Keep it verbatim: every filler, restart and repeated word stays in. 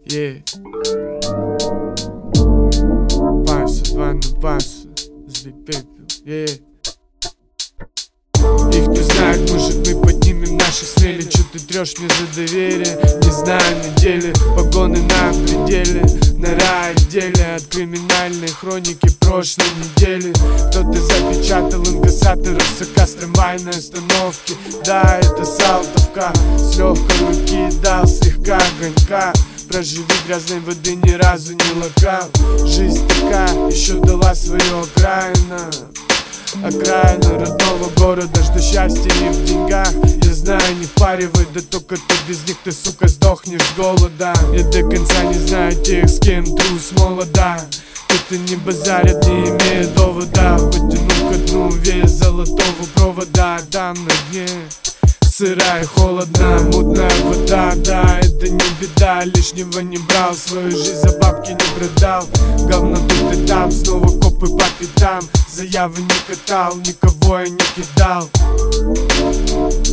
Yeah. Паса, два на паса, сбей пепел, yeah. Их не знают, может мы поднимем наших смели. Чё ты трёшь мне за доверие? Не знаю, недели, погоны на пределе. На райотделе от криминальной хроники прошлой недели. Кто-то запечатал инкассаторов с АК с трамвайной остановки. Да, это Салтовка, с легкой руки дал слегка огонька. Проживи грязной воды, ни разу не локал. Жизнь такая, еще дала свою окраина. Окраина родного города, что счастье не в деньгах. Я знаю, не впаривай, да только ты без них, ты, сука, сдохнешь с голода. Я до конца не знаю тех, с кем трус молода. Кто-то не базарят, не имея довода. Потяну ко дну вес золотого провода. Там на дне сырая, холодна, мутная вода. Да, это не беда, лишнего не брал. Свою жизнь за бабки не продал. Говно тут и там, снова копы по пятам. Заявы не катал, никого я не кидал.